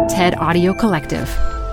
TED Audio Collective.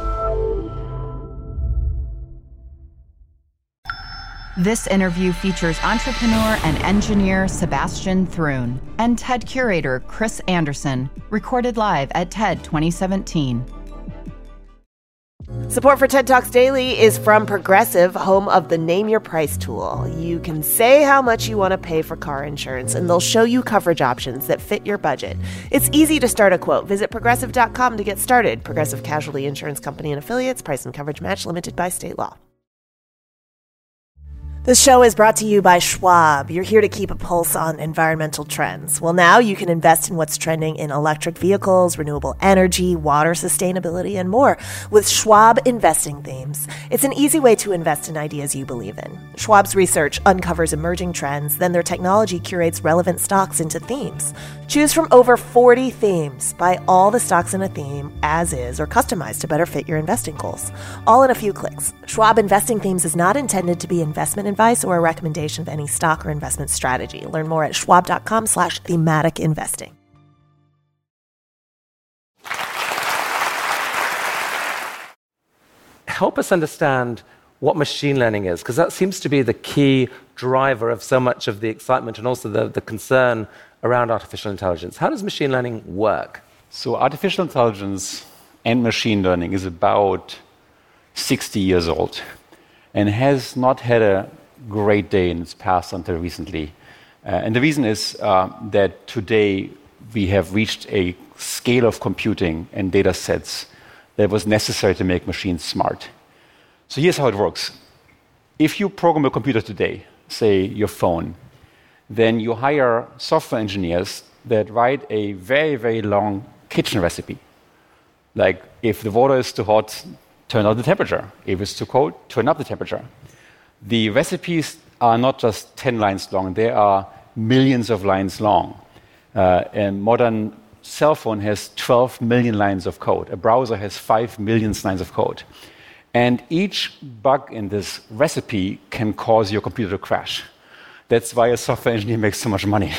This interview features entrepreneur and engineer Sebastian Thrun and TED curator Chris Anderson, recorded live at TED 2017. Support for TED Talks Daily is from Progressive, home of the Name Your Price tool. You can say how much you want to pay for car insurance, and they'll show you coverage options that fit your budget. It's easy to start a quote. Visit Progressive.com to get started. Progressive Casualty Insurance Company and Affiliates. Price and coverage match limited by state law. This show is brought to you by Schwab. You're here to keep a pulse on environmental trends. Well, now you can invest in what's trending in electric vehicles, renewable energy, water sustainability, and more with Schwab Investing Themes. It's an easy way to invest in ideas you believe in. Schwab's research uncovers emerging trends, then their technology curates relevant stocks into themes. Choose from over 40 themes. Buy all the stocks in a theme as is or customized to better fit your investing goals. All in a few clicks. Schwab Investing Themes is not intended to be investment advice or a recommendation of any stock or investment strategy. Learn more at schwab.com/thematic investing. Help us understand what machine learning is, because that seems to be the key driver of so much of the excitement and also the concern around artificial intelligence. How does machine learning work? So artificial intelligence and machine learning is about 60 years old and has not had a great day in its past until recently. And the reason is that today we have reached a scale of computing and data sets that was necessary to make machines smart. So here's how it works. If you program a computer today, say your phone, then you hire software engineers that write a very, very long kitchen recipe. Like, if the water is too hot, turn down the temperature. If it's too cold, turn up the temperature. The recipes are not just 10 lines long, they are millions of lines long. A modern cell phone has 12 million lines of code. A browser has 5 million lines of code. And each bug in this recipe can cause your computer to crash. That's why a software engineer makes so much money.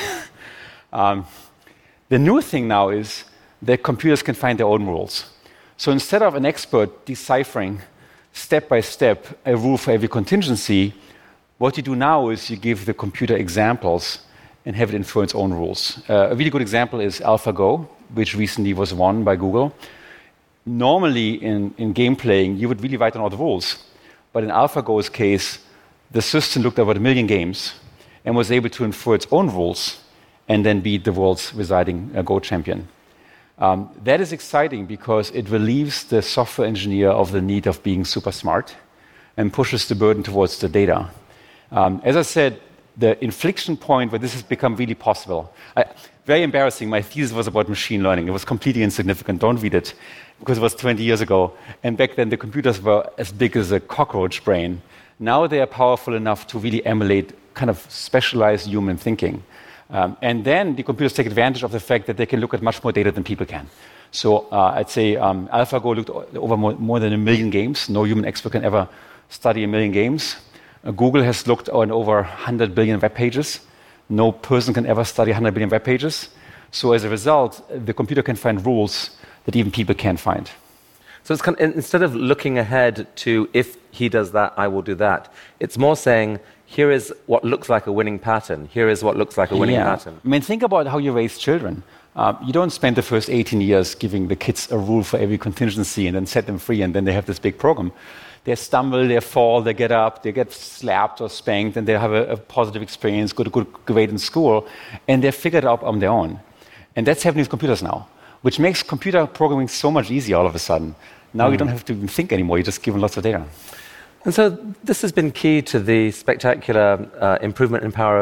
The new thing now is that computers can find their own rules. So instead of an expert deciphering step by step a rule for every contingency, what you do now is you give the computer examples and have it infer its own rules. A really good example is AlphaGo, which recently was won by Google. Normally in game playing, you would really write down all the rules. But in AlphaGo's case, the system looked at about 1 million games and was able to infer its own rules and then beat the world's residing Go champion. That is exciting because it relieves the software engineer of the need of being super smart and pushes the burden towards the data. As I said, the inflection point where this has become really possible. Very embarrassing, my thesis was about machine learning. It was completely insignificant, don't read it, because it was 20 years ago. And back then the computers were as big as a cockroach brain. Now they are powerful enough to really emulate kind of specialized human thinking. And then the computers take advantage of the fact that they can look at much more data than people can. So I'd say AlphaGo looked over more than 1 million games. No human expert can ever study 1 million games. Google has looked on over 100 billion web pages. No person can ever study 100 billion web pages. So as a result, the computer can find rules that even people can't find. So it's instead of looking ahead to if he does that, I will do that, it's more saying, here is what looks like a winning pattern. Here is what looks like a winning pattern. I mean, think about how you raise children. You don't spend the first 18 years giving the kids a rule for every contingency and then set them free, and then they have this big program. They stumble, they fall, they get up, they get slapped or spanked, and they have a positive experience, get a good grade in school, and they figure it out on their own. And that's happening with computers now, which makes computer programming so much easier all of a sudden. Now you don't have to even think anymore, you just give them lots of data. And so this has been key to the spectacular improvement in power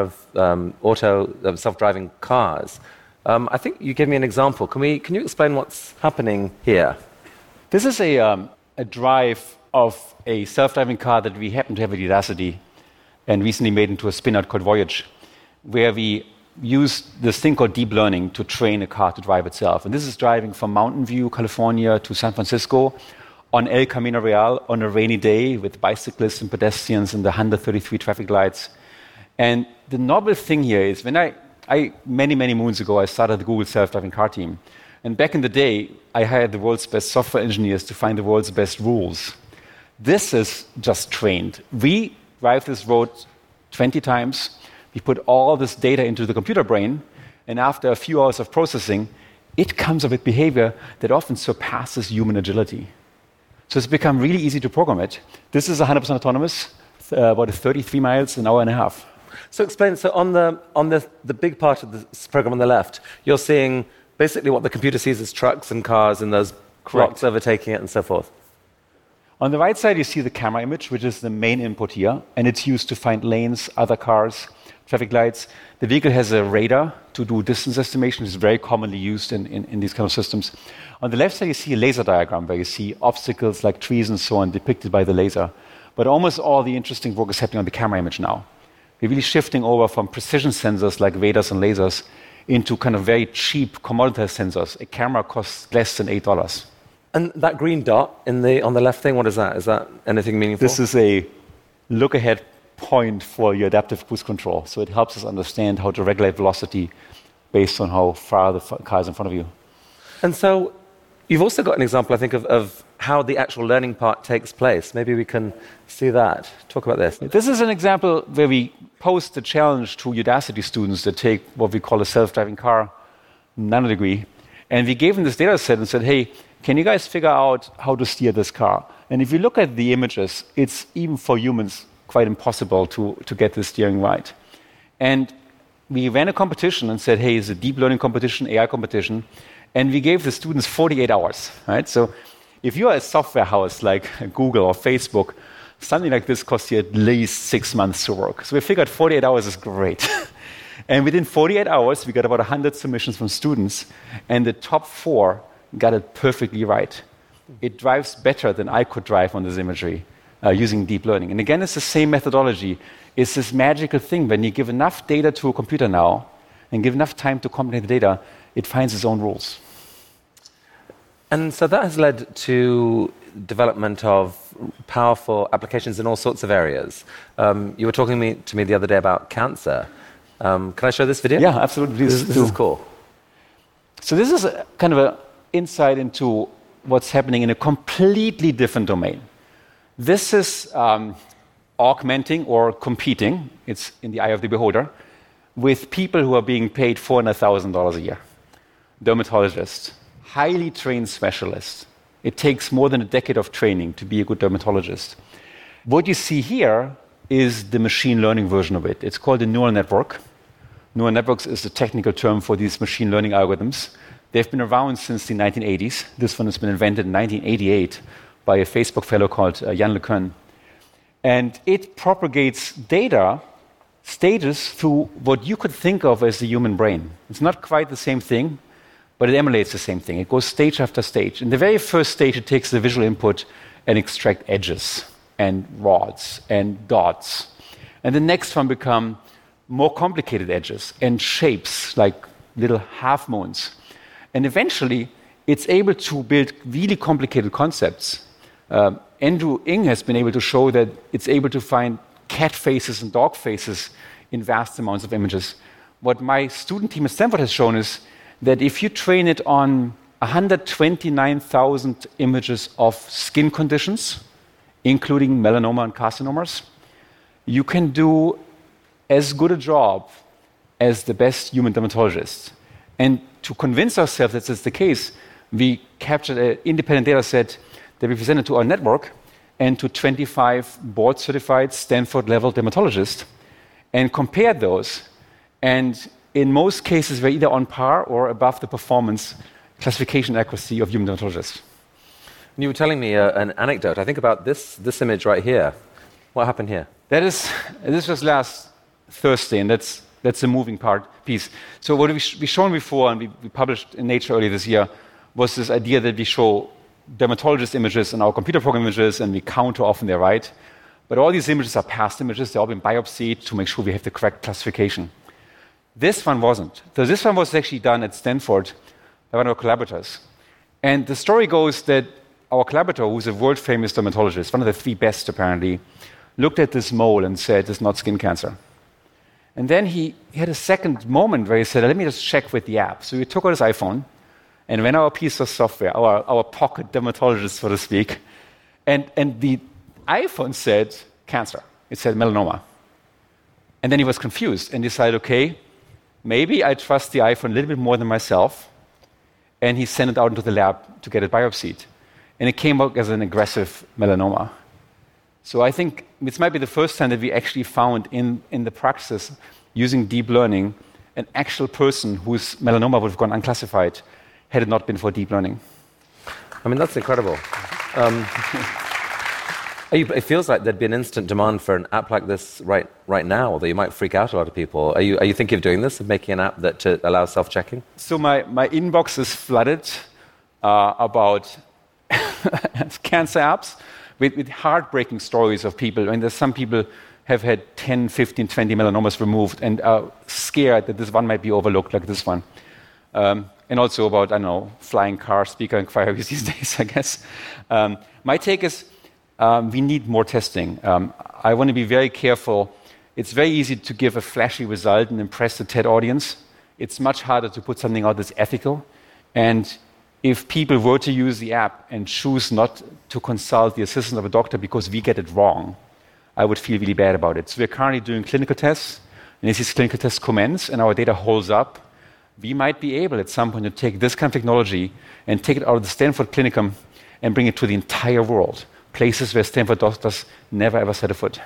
of self-driving cars. I think you gave me an example. Can you explain what's happening here? This is a drive of a self-driving car that we happen to have at Udacity and recently made into a spin-out called Voyage, where we used this thing called deep learning to train a car to drive itself. And this is driving from Mountain View, California to San Francisco on El Camino Real on a rainy day with bicyclists and pedestrians and the 133 traffic lights. And the novel thing here is when I many moons ago, I started the Google self-driving car team. And back in the day, I hired the world's best software engineers to find the world's best rules. This is just trained. We drive this road 20 times. We put all this data into the computer brain, and after a few hours of processing, it comes up with behavior that often surpasses human agility. So it's become really easy to program it. This is 100% autonomous, about 33 miles an hour and a half. So explain, so on the big part of this program on the left, you're seeing basically what the computer sees as trucks and cars and those blocks overtaking it and so forth. On the right side, you see the camera image, which is the main input here, and it's used to find lanes, other cars, traffic lights. The vehicle has a radar to do distance estimation, which is very commonly used in these kind of systems. On the left side, you see a laser diagram where you see obstacles like trees and so on depicted by the laser. But almost all the interesting work is happening on the camera image now. We're really shifting over from precision sensors like radars and lasers into kind of very cheap commoditized sensors. A camera costs less than $8. And that green dot on the left thing, what is that? Is that anything meaningful? This is a look-ahead point for your adaptive cruise control. So it helps us understand how to regulate velocity based on how far the car is in front of you. And so you've also got an example, I think, of how the actual learning part takes place. Maybe we can see that. Talk about this. This is an example where we posed the challenge to Udacity students that take what we call a self-driving car nanodegree. And we gave them this data set and said, hey, can you guys figure out how to steer this car? And if you look at the images, it's even for humans quite impossible to get the steering right. And we ran a competition and said, hey, it's a deep learning competition, AI competition, and we gave the students 48 hours, right? So if you are a software house like Google or Facebook, something like this costs you at least 6 months to work. So we figured 48 hours is great. And within 48 hours, we got about 100 submissions from students, and the top 4 got it perfectly right. It drives better than I could drive on this imagery using deep learning. And again, it's the same methodology. It's this magical thing. When you give enough data to a computer now and give enough time to combine the data, it finds its own rules. And so that has led to development of powerful applications in all sorts of areas. You were talking to me the other day about cancer. Can I show this video? Yeah, absolutely. This is cool. So this is kind of an insight into what's happening in a completely different domain. This is augmenting or competing, it's in the eye of the beholder, with people who are being paid $400,000 a year. Dermatologists, highly trained specialists. It takes more than a decade of training to be a good dermatologist. What you see here is the machine learning version of it. It's called a neural network. Neural networks is the technical term for these machine learning algorithms. They've been around since the 1980s. This one has been invented in 1988 by a Facebook fellow called Yann LeCun. And it propagates data, stages, through what you could think of as the human brain. It's not quite the same thing, but it emulates the same thing. It goes stage after stage. In the very first stage, it takes the visual input and extracts edges and rods and dots. And the next one become more complicated edges and shapes, like little half moons. And eventually, it's able to build really complicated concepts. Andrew Ng has been able to show that it's able to find cat faces and dog faces in vast amounts of images. What my student team at Stanford has shown is that if you train it on 129,000 images of skin conditions, including melanoma and carcinomas, you can do as good a job as the best human dermatologists. And to convince ourselves that this is the case, we captured an independent data set that we presented to our network and to 25 board-certified Stanford-level dermatologists and compared those. And in most cases, we're either on par or above the performance classification accuracy of human dermatologists. And you were telling me an anecdote, I think, about this image right here. What happened here? This was last Thursday, and that's the moving piece. So what we've shown before, and we published in Nature earlier this year, was this idea that we show dermatologist images in our computer program images, and we count how often they're right. But all these images are past images. They've all been biopsied to make sure we have the correct classification. This one wasn't. So this one was actually done at Stanford by one of our collaborators. And the story goes that our collaborator, who's a world-famous dermatologist, one of the 3 best apparently, looked at this mole and said, it's not skin cancer. And then he had a second moment where he said, let me just check with the app. So he took out his iPhone and ran our piece of software, our pocket dermatologist, so to speak, and the iPhone said cancer. It said melanoma. And then he was confused and decided, okay, maybe I trust the iPhone a little bit more than myself. And he sent it out into the lab to get it biopsied. And it came out as an aggressive melanoma. So I think this might be the first time that we actually found in the practices using deep learning an actual person whose melanoma would have gone unclassified had it not been for deep learning. I mean, that's incredible. It feels like there'd be an instant demand for an app like this right now, although you might freak out a lot of people. Are you thinking of doing this, of making an app that allows self-checking? So my inbox is flooded about cancer apps with heartbreaking stories of people. I mean, there's some people have had 10, 15, 20 melanomas removed and are scared that this one might be overlooked, like this one. And also about, I don't know, flying car speaker inquiries these days, I guess. My take is, we need more testing. I want to be very careful. It's very easy to give a flashy result and impress the TED audience. It's much harder to put something out that's ethical. And if people were to use the app and choose not to consult the assistant of a doctor because we get it wrong, I would feel really bad about it. So we're currently doing clinical tests, and as these clinical tests commence and our data holds up, we might be able at some point to take this kind of technology and take it out of the Stanford Clinicum and bring it to the entire world. Places where Stanford doctors never ever set a foot.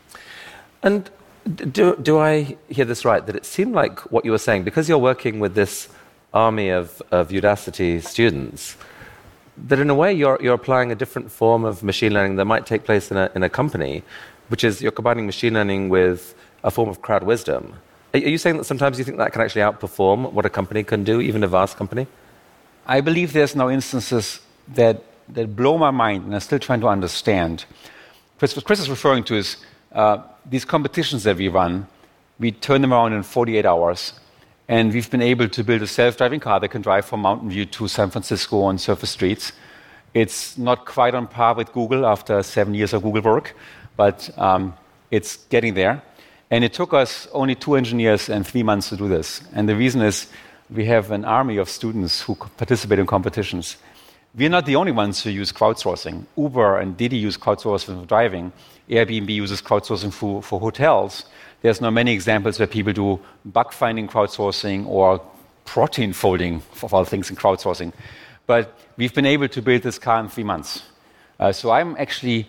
And do I hear this right, that it seemed like what you were saying, because you're working with this army of Udacity students, that in a way you're applying a different form of machine learning that might take place in a company, which is you're combining machine learning with a form of crowd wisdom. Are you saying that sometimes you think that can actually outperform what a company can do, even a vast company? I believe there's now instances that blow my mind, and I'm still trying to understand. What Chris is referring to is these competitions that we run, we turn them around in 48 hours, and we've been able to build a self-driving car that can drive from Mountain View to San Francisco on surface streets. It's not quite on par with Google after 7 years of Google work, but it's getting there. And it took us only 2 engineers and 3 months to do this. And the reason is we have an army of students who participate in competitions. We're not the only ones who use crowdsourcing. Uber and Didi use crowdsourcing for driving. Airbnb uses crowdsourcing for hotels. There's now many examples where people do bug finding crowdsourcing or protein folding, for all things in crowdsourcing. But we've been able to build this car in 3 months. So I'm actually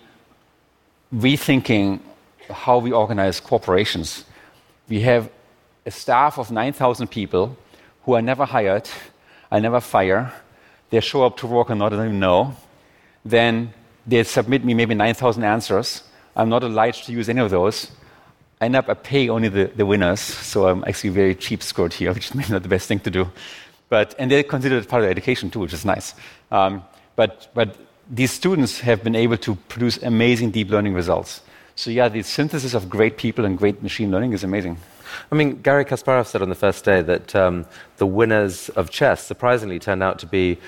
rethinking how we organize corporations. We have a staff of 9,000 people who are never hired, I never fire. They show up to work or not, I don't even know. Then they submit me maybe 9,000 answers. I'm not obliged to use any of those. I end up, I pay only the winners, so I'm actually very cheap skirt here, which is maybe not the best thing to do. And they consider it part of the education too, which is nice. But these students have been able to produce amazing deep learning results. So yeah, the synthesis of great people and great machine learning is amazing. I mean, Garry Kasparov said on the first day that the winners of chess surprisingly turned out to be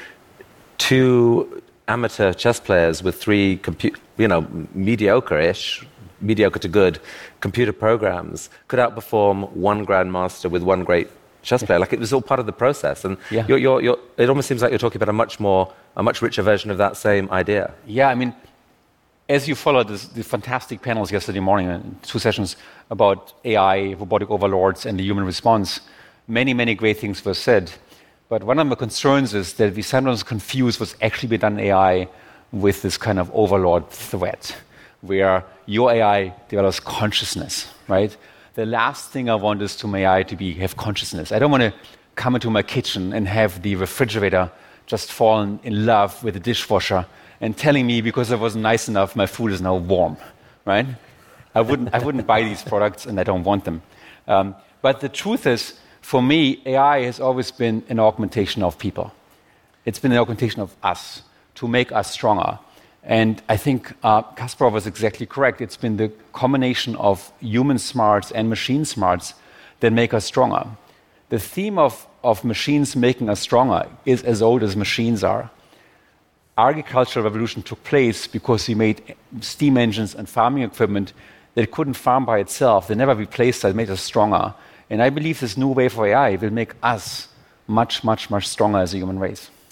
2 amateur chess players with 3 mediocre-ish, mediocre to good computer programs could outperform 1 grandmaster with 1 great chess player. Like, it was all part of the process. And yeah. It almost seems like you're talking about a much richer version of that same idea. Yeah, I mean, as you followed the fantastic panels yesterday morning, 2 sessions about AI, robotic overlords, and the human response, many great things were said. But one of my concerns is that we sometimes confuse what's actually been done in AI with this kind of overlord threat, where your AI develops consciousness, right? The last thing I want is to my AI to have consciousness. I don't want to come into my kitchen and have the refrigerator just fallen in love with the dishwasher and telling me because I wasn't nice enough, my food is now warm, right? I wouldn't buy these products, and I don't want them. But the truth is, for me, AI has always been an augmentation of people. It's been an augmentation of us to make us stronger. And I think Kasparov was exactly correct. It's been the combination of human smarts and machine smarts that make us stronger. The theme of machines making us stronger is as old as machines are. Agricultural revolution took place because we made steam engines and farming equipment that couldn't farm by itself. They never replaced that, made us stronger. And I believe this new wave of AI will make us much stronger as a human race.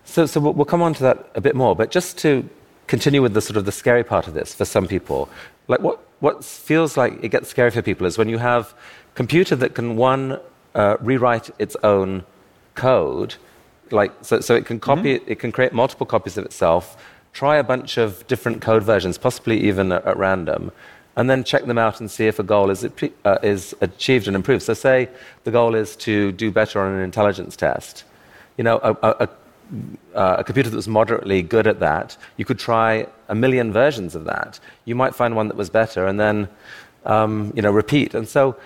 So we'll come on to that a bit more, but just to continue with the sort of the scary part of this for some people, like what feels like it gets scary for people is when you have a computer that can, rewrite its own code, like so it can copy it can create multiple copies of itself, try a bunch of different code versions, possibly even at random, and then check them out and see if a goal is achieved and improved. So say the goal is to do better on an intelligence test. A computer that was moderately good at that, you could try 1 million versions of that. You might find one that was better and then repeat. And so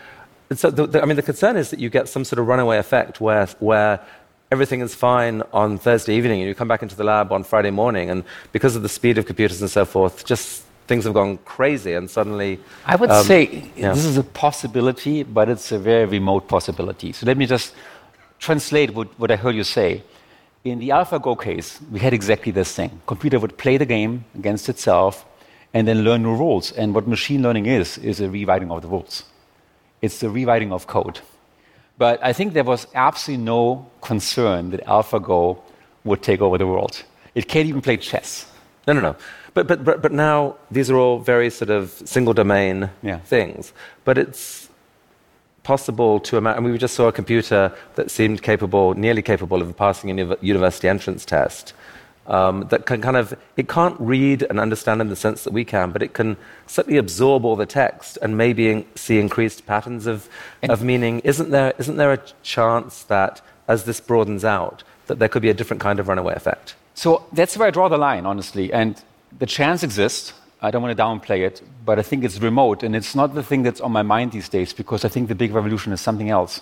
the concern is that you get some sort of runaway effect where everything is fine on Thursday evening and you come back into the lab on Friday morning, and because of the speed of computers and so forth, just things have gone crazy and suddenly... I would say this is a possibility, but it's a very remote possibility. So let me just translate what I heard you say. In the AlphaGo case, we had exactly this thing. Computer would play the game against itself and then learn new rules. And what machine learning is a rewriting of the rules. It's the rewriting of code. But I think there was absolutely no concern that AlphaGo would take over the world. It can't even play chess. No. But now these are all very sort of single domain things. But it's possible to imagine. I mean, we just saw a computer that seemed nearly capable of passing a university entrance test. That can it can't read and understand in the sense that we can, but it can certainly absorb all the text and maybe see increased patterns of meaning. Isn't there a chance that as this broadens out, that there could be a different kind of runaway effect? So that's where I draw the line, honestly. And the chance exists. I don't want to downplay it, but I think it's remote, and it's not the thing that's on my mind these days, because I think the big revolution is something else.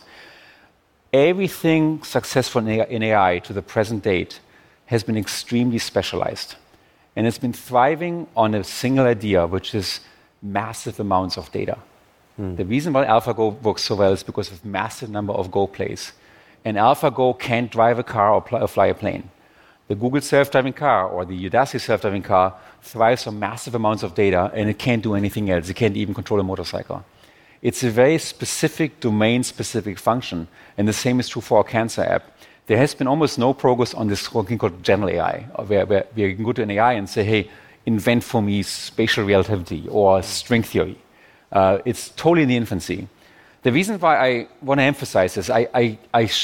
Everything successful in AI to the present date has been extremely specialized. And it's been thriving on a single idea, which is massive amounts of data. The reason why AlphaGo works so well is because of massive number of Go plays. And AlphaGo can't drive a car or fly a plane. The Google self-driving car or the Udacity self-driving car thrives on massive amounts of data, and it can't do anything else. It can't even control a motorcycle. It's a very specific, domain-specific function, and the same is true for our cancer app. There has been almost no progress on this thing called general AI, where we can go to an AI and say, hey, invent for me spatial relativity or string theory. It's totally in the infancy. The reason why I want to emphasize this, I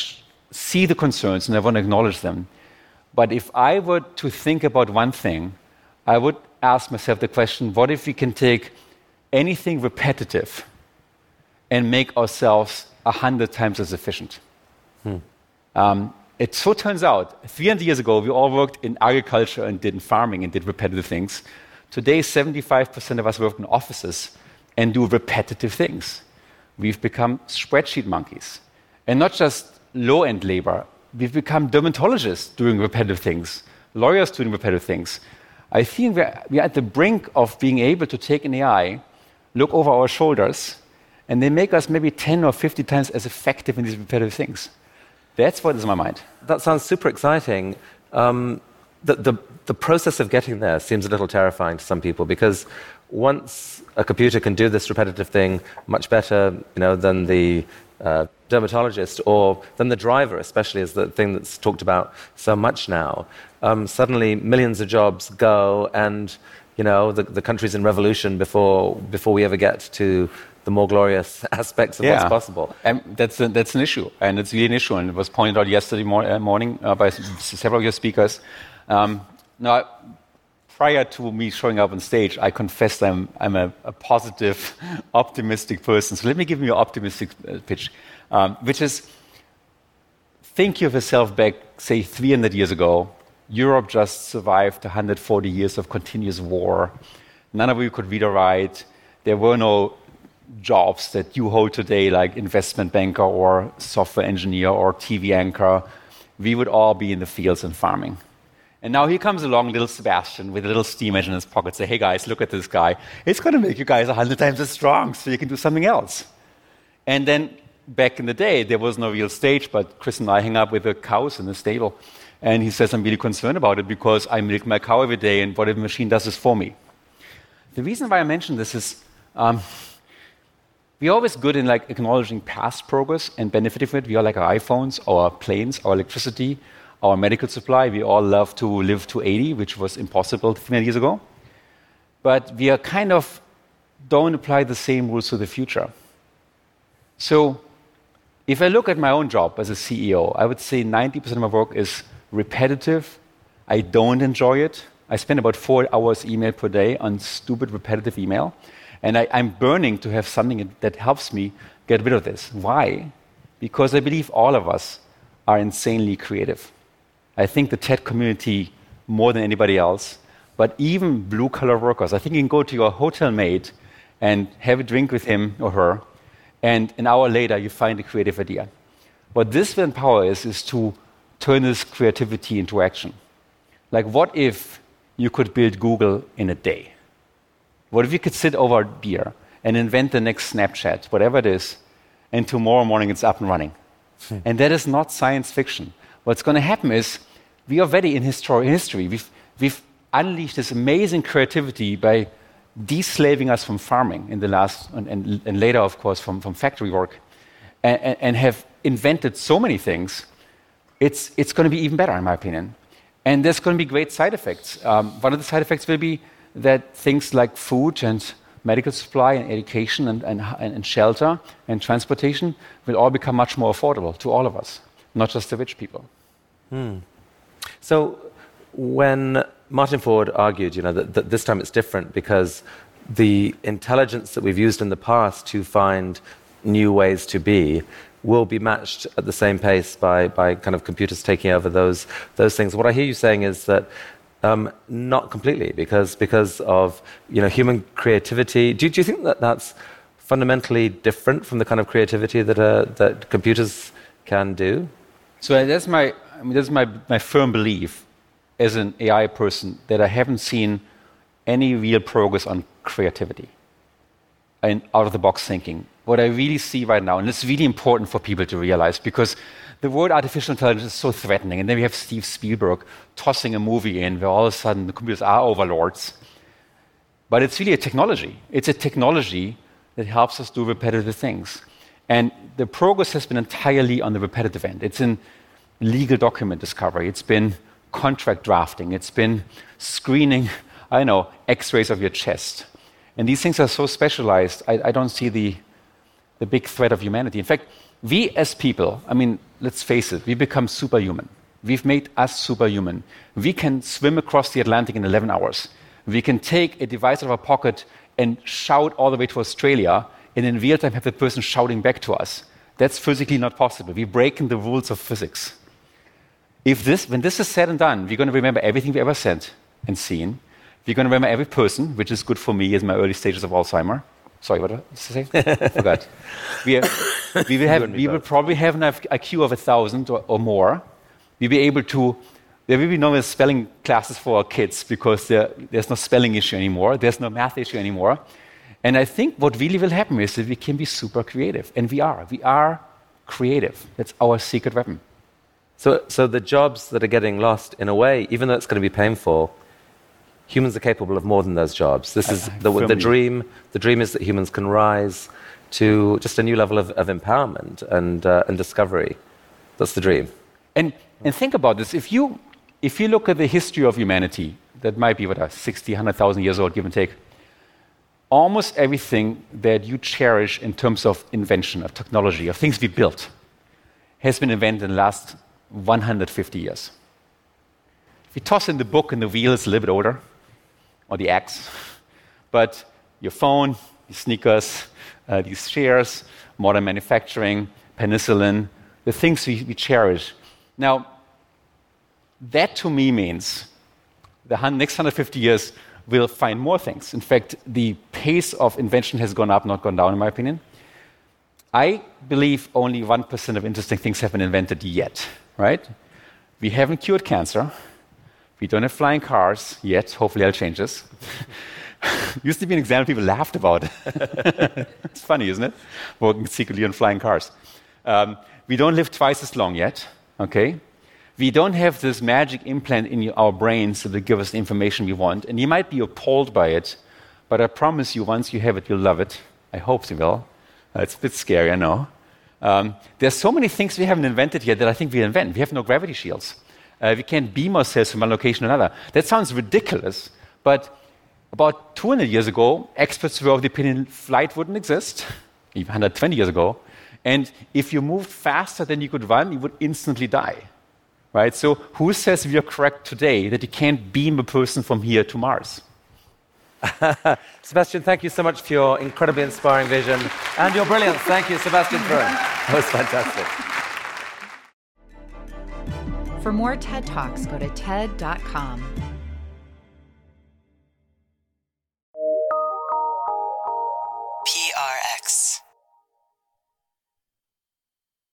see the concerns and I want to acknowledge them. But if I were to think about one thing, I would ask myself the question, what if we can take anything repetitive and make ourselves 100 times as efficient? It so turns out, 300 years ago, we all worked in agriculture and did farming and did repetitive things. Today, 75% of us work in offices and do repetitive things. We've become spreadsheet monkeys. And not just low-end labor. We've become dermatologists doing repetitive things, lawyers doing repetitive things. I think we're at the brink of being able to take an AI, look over our shoulders, and they make us maybe 10 or 50 times as effective in these repetitive things. That's what is in my mind. That sounds super exciting. The process of getting there seems a little terrifying to some people, because once a computer can do this repetitive thing much better, than the dermatologist or than the driver, especially, is the thing that's talked about so much now. Suddenly, millions of jobs go, and the country's in revolution before we ever get to the more glorious aspects of what's possible. And that's an issue, and it's really an issue, and it was pointed out yesterday morning by several of your speakers. Now, prior to me showing up on stage, I confessed I'm a positive, optimistic person. So let me give you an optimistic pitch, which is, think of yourself back, say, 300 years ago. Europe just survived 140 years of continuous war. None of you could read or write. There were no jobs that you hold today, like investment banker or software engineer or TV anchor. We would all be in the fields and farming. And now here comes along little Sebastian with a little steam engine in his pocket. Say, hey guys, look at this guy. It's going to make you guys 100 times as strong so you can do something else. And then back in the day, there was no real stage, but Chris and I hang up with the cows in the stable. And he says, I'm really concerned about it because I milk my cow every day, and what if a machine does this for me? The reason why I mention this is we're always good in acknowledging past progress and benefiting from it. We are like our iPhones, our planes, our electricity, our medical supply. We all love to live to 80, which was impossible 15 years ago. But we are kind of don't apply the same rules to the future. So if I look at my own job as a CEO, I would say 90% of my work is repetitive. I don't enjoy it. I spend about 4 hours email per day on stupid, repetitive email. And I'm burning to have something that helps me get rid of this. Why? Because I believe all of us are insanely creative. I think the TED community, more than anybody else, but even blue-collar workers. I think you can go to your hotel mate and have a drink with him or her, and an hour later you find a creative idea. What this will empower is to turn this creativity into action. Like, what if you could build Google in a day? What if you could sit over a beer and invent the next Snapchat, whatever it is, and tomorrow morning it's up and running? And that is not science fiction. What's going to happen is we are already in history. We've unleashed this amazing creativity by de-slaving us from farming in the last, and later, of course, from factory work, and have invented so many things. It's going to be even better, in my opinion. And there's going to be great side effects. One of the side effects will be that things like food and medical supply and education and shelter and transportation will all become much more affordable to all of us, not just the rich people. So when Martin Ford argued, that this time it's different because the intelligence that we've used in the past to find new ways to be will be matched at the same pace by kind of computers taking over those things. What I hear you saying is that not completely, because of human creativity. Do you think that that's fundamentally different from the kind of creativity that computers can do? So that's my firm belief as an AI person, that I haven't seen any real progress on creativity and out-of-the-box thinking. What I really see right now, and it's really important for people to realize, because the word artificial intelligence is so threatening, and then we have Steve Spielberg tossing a movie in where all of a sudden the computers are overlords. But it's really a technology. It's a technology that helps us do repetitive things. And the progress has been entirely on the repetitive end. It's in legal document discovery. It's been contract drafting. It's been screening, X-rays of your chest. And these things are so specialized, I don't see the big threat of humanity. In fact, we as people, let's face it, we become superhuman. We've made us superhuman. We can swim across the Atlantic in 11 hours. We can take a device out of our pocket and shout all the way to Australia, and in real time have the person shouting back to us. That's physically not possible. We've broken the rules of physics. When this is said and done, we're going to remember everything we ever said and seen. We're going to remember every person, which is good for me in my early stages of Alzheimer. Sorry, what did I say? Forgot. We will probably have an IQ of 1,000 or more. There will be no spelling classes for our kids because there's no spelling issue anymore. There's no math issue anymore. And I think what really will happen is that we can be super creative. And we are. We are creative. That's our secret weapon. So the jobs that are getting lost, in a way, even though it's going to be painful, humans are capable of more than those jobs. This is the dream. The dream is that humans can rise to just a new level of empowerment and discovery. That's the dream. And think about this. If you look at the history of humanity, that might be 60, 100,000 years old, give and take. Almost everything that you cherish in terms of invention, of technology, of things we built, has been invented in the last 150 years. If you toss in the book and the wheel, it's a little bit older, or the axe. But your phone, your sneakers, these chairs, modern manufacturing, penicillin, the things we cherish. Now, that to me means the next 150 years we'll find more things. In fact, the pace of invention has gone up, not gone down, in my opinion. I believe only 1% of interesting things have been invented yet, right? We haven't cured cancer. We don't have flying cars yet. Hopefully that'll change this. Used to be an example people laughed about. It's funny, isn't it? Working secretly on flying cars. We don't live twice as long yet, okay? We don't have this magic implant in our brains that will give us the information we want. And you might be appalled by it, but I promise you, once you have it, you'll love it. I hope you will. It's a bit scary, I know. There's so many things we haven't invented yet that I think we'll invent. We have no gravity shields. We can't beam ourselves from one location to another. That sounds ridiculous, but about 200 years ago, experts were of the opinion flight wouldn't exist, even 120 years ago, and if you moved faster than you could run, you would instantly die. Right? So who says we are correct today that you can't beam a person from here to Mars? Sebastian, thank you so much for your incredibly inspiring vision and your brilliance. Thank you, Sebastian Thrun. That was fantastic. For more TED Talks, go to TED.com.